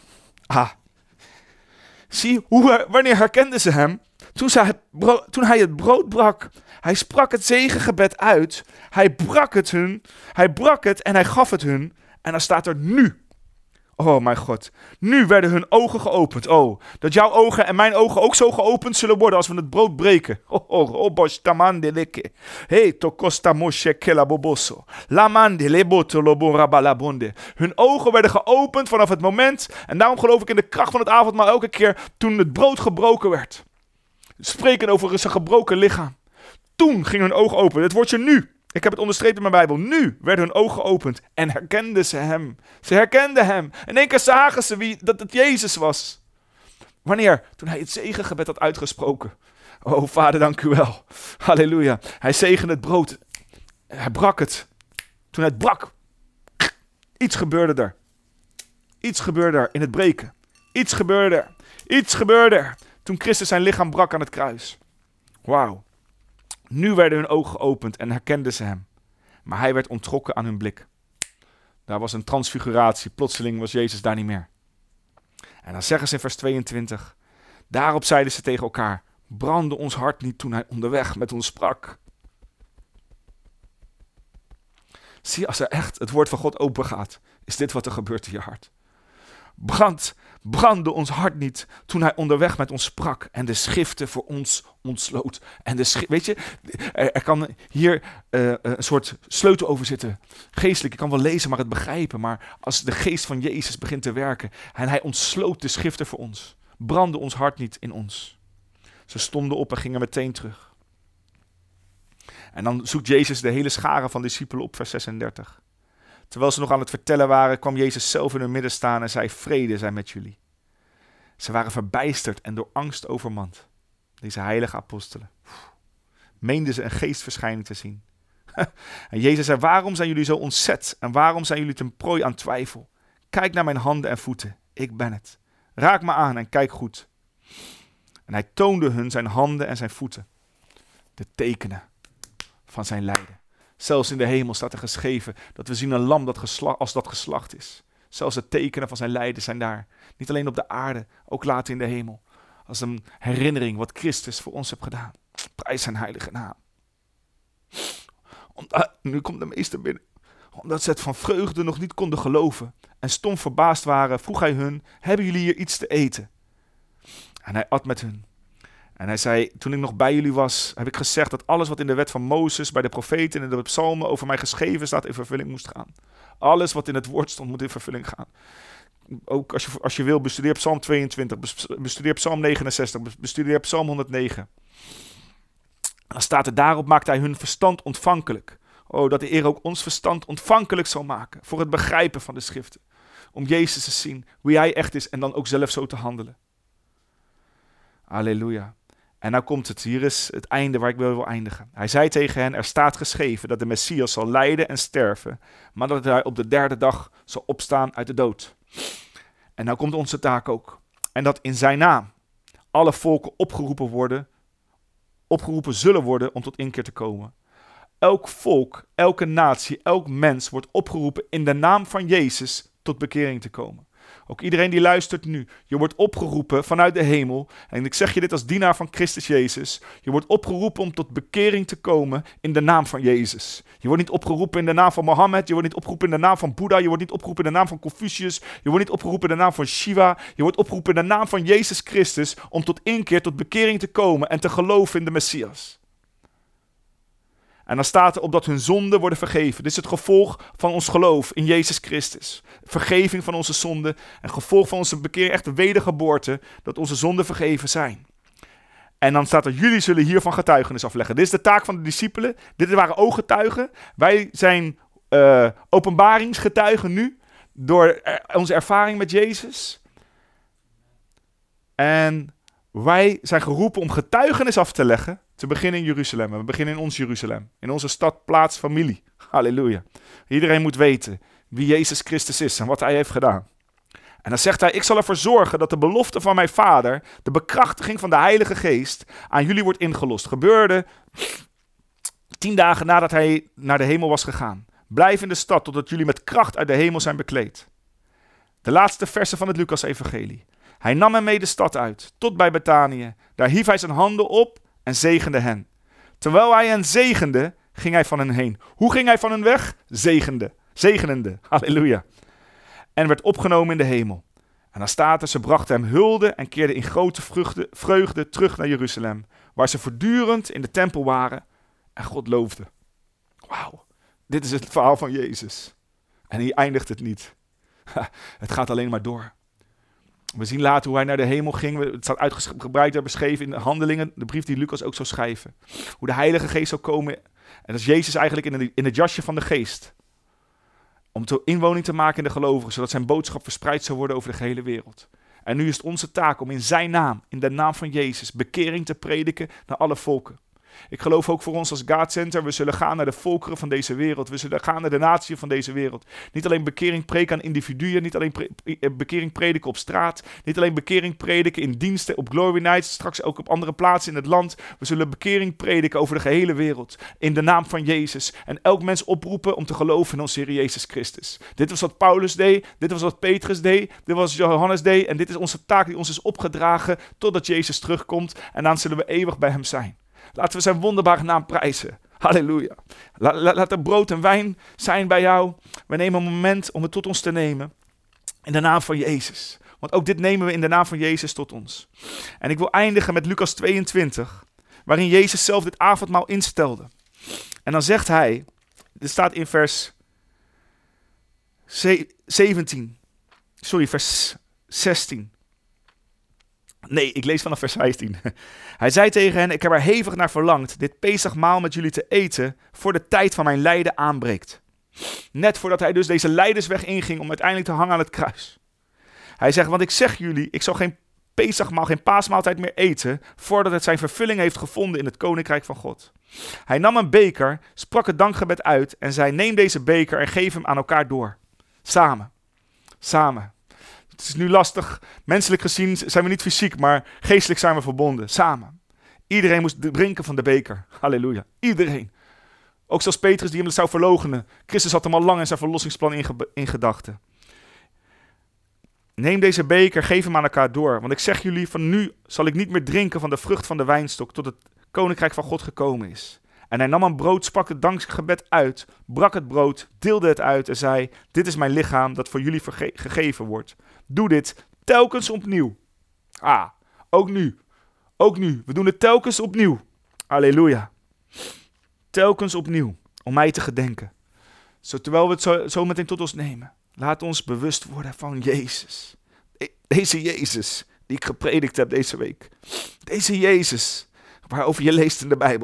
Zie, wanneer herkenden ze hem? Toen hij het brood brak, hij sprak het zegengebed uit. Hij brak het en hij gaf het hun. En dan staat er nu. Oh mijn God, nu werden hun ogen geopend. Oh, dat jouw ogen en mijn ogen ook zo geopend zullen worden als we het brood breken. Oh, bosh tamande leke. Hey, tokosta moshe kelaboboso. Lamande leboto loborabalabonde. Hun ogen werden geopend vanaf het moment. En daarom geloof ik in de kracht van het avondmaal elke keer toen het brood gebroken werd. Spreken over zijn gebroken lichaam. Toen gingen hun ogen open. Het woordje nu. Ik heb het onderstreept in mijn Bijbel. Nu werden hun ogen geopend en herkenden ze hem. Ze herkenden hem. In één keer zagen ze dat het Jezus was. Wanneer? Toen hij het zegengebed had uitgesproken. Oh, Vader, dank u wel. Halleluja. Hij zegende het brood. Hij brak het. Toen hij het brak. Iets gebeurde er. Iets gebeurde er in het breken. Iets gebeurde er. Iets gebeurde er. Toen Christus zijn lichaam brak aan het kruis. Wauw. Nu werden hun ogen geopend en herkenden ze hem. Maar hij werd onttrokken aan hun blik. Daar was een transfiguratie. Plotseling was Jezus daar niet meer. En dan zeggen ze in vers 22. Daarop zeiden ze tegen elkaar. Brandde ons hart niet toen hij onderweg met ons sprak. Zie, als er echt het woord van God open gaat, is dit wat er gebeurt in je hart. Brandde ons hart niet toen hij onderweg met ons sprak en de schriften voor ons ontsloot. En weet je, er kan hier een soort sleutel over zitten. Geestelijk, ik kan wel lezen, maar het begrijpen. Maar als de geest van Jezus begint te werken en hij ontsloot de schriften voor ons, brandde ons hart niet in ons. Ze stonden op en gingen meteen terug. En dan zoekt Jezus de hele schare van discipelen op, vers 36. Terwijl ze nog aan het vertellen waren, kwam Jezus zelf in hun midden staan en zei, vrede zij met jullie. Ze waren verbijsterd en door angst overmand. Deze heilige apostelen. Meenden ze een geestverschijning te zien. En Jezus zei, waarom zijn jullie zo ontzet? En waarom zijn jullie ten prooi aan twijfel? Kijk naar mijn handen en voeten. Ik ben het. Raak me aan en kijk goed. En hij toonde hun zijn handen en zijn voeten. De tekenen van zijn lijden. Zelfs in de hemel staat er geschreven dat we zien een lam als dat geslacht is. Zelfs de tekenen van zijn lijden zijn daar. Niet alleen op de aarde, ook later in de hemel. Als een herinnering wat Christus voor ons heeft gedaan. Prijs zijn heilige naam. Nu komt de meester binnen. Omdat ze het van vreugde nog niet konden geloven en stom verbaasd waren, vroeg hij hun, hebben jullie hier iets te eten? En hij at met hun. En hij zei, toen ik nog bij jullie was, heb ik gezegd dat alles wat in de wet van Mozes, bij de profeten en in de psalmen over mij geschreven staat in vervulling moest gaan. Alles wat in het woord stond moet in vervulling gaan. Ook als je wil, bestudeer Psalm 22, bestudeer Psalm 69, bestudeer Psalm 109. Dan staat er, daarop maakte hij hun verstand ontvankelijk, Oh, dat de Heer ook ons verstand ontvankelijk zal maken voor het begrijpen van de schriften. Om Jezus te zien, wie hij echt is en dan ook zelf zo te handelen. Halleluja. En nou komt het, hier is het einde waar ik wil eindigen. Hij zei tegen hen, er staat geschreven dat de Messias zal lijden en sterven, maar dat hij op de derde dag zal opstaan uit de dood. En nou komt onze taak ook. En dat in zijn naam alle volken opgeroepen zullen worden om tot inkeer te komen. Elk volk, elke natie, elk mens wordt opgeroepen in de naam van Jezus tot bekering te komen. Ook iedereen die luistert nu, je wordt opgeroepen vanuit de hemel. En ik zeg je dit als dienaar van Christus Jezus. Je wordt opgeroepen om tot bekering te komen in de naam van Jezus. Je wordt niet opgeroepen in de naam van Mohammed. Je wordt niet opgeroepen in de naam van Boeddha. Je wordt niet opgeroepen in de naam van Confucius. Je wordt niet opgeroepen in de naam van Shiva. Je wordt opgeroepen in de naam van Jezus Christus om tot inkeer, tot bekering te komen en te geloven in de Messias. En dan staat er op dat hun zonden worden vergeven. Dit is het gevolg van ons geloof in Jezus Christus. Vergeving van onze zonden en gevolg van onze bekering, echt de wedergeboorte, dat onze zonden vergeven zijn. En dan staat er, jullie zullen hiervan getuigenis afleggen. Dit is de taak van de discipelen. Dit waren ooggetuigen. Wij zijn openbaringsgetuigen nu door onze ervaring met Jezus. En wij zijn geroepen om getuigenis af te leggen. Te beginnen in Jeruzalem. We beginnen in ons Jeruzalem. In onze stad, plaats, familie. Halleluja. Iedereen moet weten wie Jezus Christus is en wat hij heeft gedaan. En dan zegt hij, ik zal ervoor zorgen dat de belofte van mijn vader, de bekrachtiging van de Heilige Geest, aan jullie wordt ingelost. Gebeurde 10 dagen nadat hij naar de hemel was gegaan. Blijf in de stad totdat jullie met kracht uit de hemel zijn bekleed. De laatste versen van het Lucas-evangelie. Hij nam hen mee de stad uit, tot bij Betanië. Daar hief hij zijn handen op en zegende hen. Terwijl hij hen zegende, ging hij van hen heen. Hoe ging hij van hen weg? Zegenende. Halleluja. En werd opgenomen in de hemel. En dan staat er, ze brachten hem hulde en keerden in grote vreugde terug naar Jeruzalem. Waar ze voortdurend in de tempel waren en God loofden. Wauw, dit is het verhaal van Jezus. En hier eindigt het niet. Het gaat alleen maar door. We zien later hoe hij naar de hemel ging. Het staat uitgebreid daar beschreven in de Handelingen. De brief die Lucas ook zou schrijven. Hoe de Heilige Geest zou komen. En dat is Jezus eigenlijk in het jasje van de Geest. Om inwoning te maken in de gelovigen. Zodat zijn boodschap verspreid zou worden over de gehele wereld. En nu is het onze taak om in zijn naam, in de naam van Jezus, bekering te prediken naar alle volken. Ik geloof ook voor ons als God Center, we zullen gaan naar de volkeren van deze wereld. We zullen gaan naar de natie van deze wereld. Niet alleen bekering prediken aan individuen, niet alleen bekering prediken op straat, niet alleen bekering prediken in diensten, op Glory Nights, straks ook op andere plaatsen in het land. We zullen bekering prediken over de gehele wereld, in de naam van Jezus. En elk mens oproepen om te geloven in onze Heer Jezus Christus. Dit was wat Paulus deed, dit was wat Petrus deed, dit was Johannes deed en dit is onze taak die ons is opgedragen totdat Jezus terugkomt en dan zullen we eeuwig bij hem zijn. Laten we zijn wonderbare naam prijzen. Halleluja. Laat er brood en wijn zijn bij jou. We nemen een moment om het tot ons te nemen. In de naam van Jezus. Want ook dit nemen we in de naam van Jezus tot ons. En ik wil eindigen met Lucas 22. Waarin Jezus zelf dit avondmaal instelde. En dan zegt hij. Dit staat in vers 17. Sorry, vers 16. Nee, ik lees vanaf vers 15. Hij zei tegen hen, ik heb er hevig naar verlangd dit Pesachmaal met jullie te eten voor de tijd van mijn lijden aanbreekt. Net voordat hij dus deze lijdensweg inging om uiteindelijk te hangen aan het kruis. Hij zegt, want ik zeg jullie, ik zal geen Pesachmaal, geen paasmaaltijd meer eten voordat het zijn vervulling heeft gevonden in het koninkrijk van God. Hij nam een beker, sprak het dankgebed uit en zei, neem deze beker en geef hem aan elkaar door. Samen. Het is nu lastig. Menselijk gezien zijn we niet fysiek, maar geestelijk zijn we verbonden. Samen. Iedereen moest drinken van de beker. Halleluja. Iedereen. Ook zelfs Petrus die hem zou verloochenen. Christus had hem al lang in zijn verlossingsplan in gedachten. Neem deze beker, geef hem aan elkaar door. Want ik zeg jullie, van nu zal ik niet meer drinken van de vrucht van de wijnstok tot het koninkrijk van God gekomen is. En hij nam een brood, sprak het dankgebed uit, brak het brood, deelde het uit en zei, dit is mijn lichaam dat voor jullie gegeven wordt. Doe dit telkens opnieuw. Ook nu. We doen het telkens opnieuw. Halleluja. Telkens opnieuw. Om mij te gedenken. Terwijl we het zo meteen tot ons nemen. Laat ons bewust worden van Jezus. Deze Jezus die ik gepredikt heb deze week. Deze Jezus waarover je leest in de Bijbel.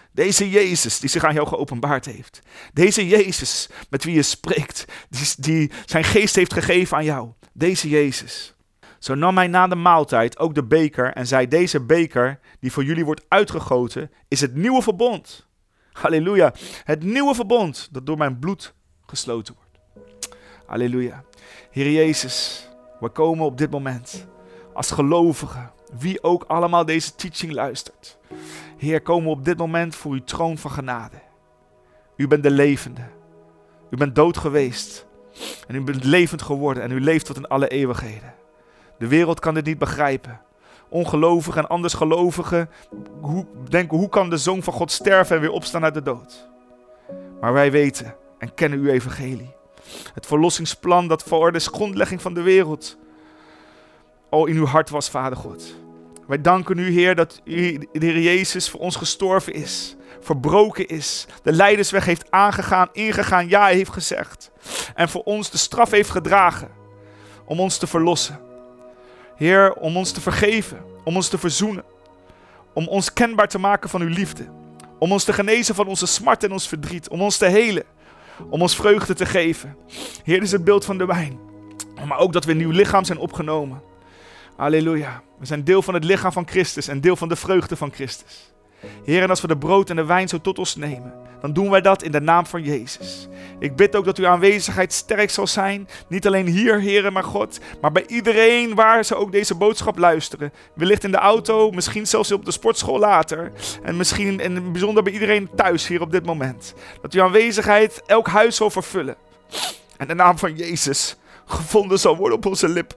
Deze Jezus die zich aan jou geopenbaard heeft. Deze Jezus met wie je spreekt, die zijn geest heeft gegeven aan jou. Deze Jezus. Zo nam hij na de maaltijd ook de beker en zei: deze beker die voor jullie wordt uitgegoten is het nieuwe verbond. Halleluja. Het nieuwe verbond dat door mijn bloed gesloten wordt. Halleluja. Heer Jezus, we komen op dit moment als gelovigen, wie ook allemaal deze teaching luistert. Heer, komen we op dit moment voor uw troon van genade. U bent de levende. U bent dood geweest. En u bent levend geworden en u leeft tot in alle eeuwigheden. De wereld kan dit niet begrijpen. Ongelovigen en andersgelovigen denken: hoe kan de Zoon van God sterven en weer opstaan uit de dood? Maar wij weten en kennen uw evangelie. Het verlossingsplan dat voor de grondlegging van de wereld al in uw hart was, Vader God. Wij danken u, Heer, dat u, de Heer Jezus, voor ons gestorven is. Verbroken is. De leidersweg heeft ingegaan, ja heeft gezegd. En voor ons de straf heeft gedragen. Om ons te verlossen. Heer, om ons te vergeven. Om ons te verzoenen. Om ons kenbaar te maken van uw liefde. Om ons te genezen van onze smart en ons verdriet. Om ons te helen. Om ons vreugde te geven. Heer, dit is het beeld van de wijn. Maar ook dat we in uw lichaam zijn opgenomen. Halleluja. We zijn deel van het lichaam van Christus en deel van de vreugde van Christus. Heer, en als we de brood en de wijn zo tot ons nemen, dan doen wij dat in de naam van Jezus. Ik bid ook dat uw aanwezigheid sterk zal zijn. Niet alleen hier, Heer, maar God, maar bij iedereen waar ze ook deze boodschap luisteren. Wellicht in de auto, misschien zelfs op de sportschool later. En misschien in het bijzonder bij iedereen thuis hier op dit moment. Dat uw aanwezigheid elk huis zal vervullen. En de naam van Jezus gevonden zal worden op onze lippen.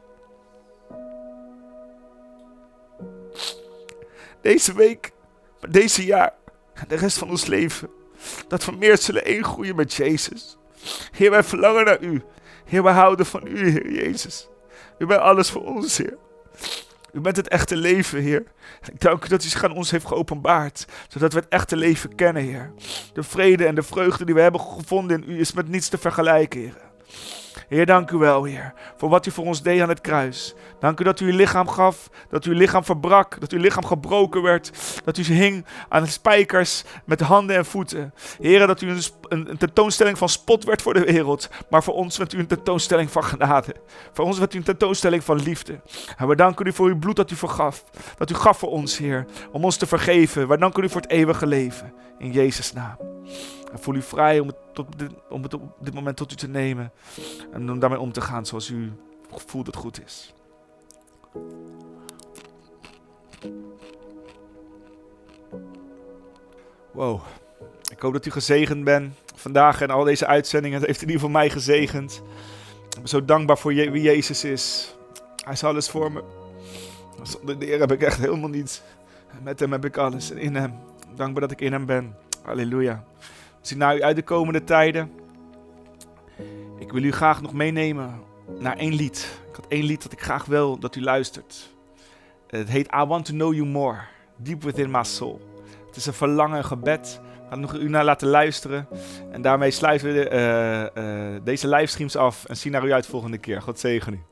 Deze week, deze jaar en de rest van ons leven. Dat we meer zullen ingroeien met Jezus. Heer, wij verlangen naar u. Heer, wij houden van u, Heer Jezus. U bent alles voor ons, Heer. U bent het echte leven, Heer. Ik dank u dat u zich aan ons heeft geopenbaard. Zodat we het echte leven kennen, Heer. De vrede en de vreugde die we hebben gevonden in u is met niets te vergelijken, Heer. Heer, dank u wel, Heer, voor wat u voor ons deed aan het kruis. Dank u dat u uw lichaam gaf, dat u uw lichaam verbrak, dat uw lichaam gebroken werd, dat u hing aan de spijkers met handen en voeten. Heer, dat u een tentoonstelling van spot werd voor de wereld, maar voor ons werd u een tentoonstelling van genade. Voor ons werd u een tentoonstelling van liefde. En we danken u voor uw bloed dat u vergaf, dat u gaf voor ons, Heer, om ons te vergeven. Wij danken u voor het eeuwige leven, in Jezus' naam. En voel u vrij om het op dit moment tot u te nemen. En om daarmee om te gaan zoals u voelt het goed is. Wow. Ik hoop dat u gezegend bent vandaag en al deze uitzendingen. Het heeft in ieder geval mij gezegend. Ik ben zo dankbaar voor wie Jezus is. Hij is alles voor me. Zonder de Heer heb ik echt helemaal niets. Met hem heb ik alles en in hem. Dankbaar dat ik in hem ben. Halleluja. We zien naar u uit de komende tijden. Ik wil u graag nog meenemen naar één lied. Ik had één lied dat ik graag wil dat u luistert. Het heet I Want To Know You More. Deep Within My Soul. Het is een verlangen, een gebed. Ik ga nog u naar laten luisteren. En daarmee sluiten we deze livestreams af. En zien naar u uit volgende keer. God zegen u.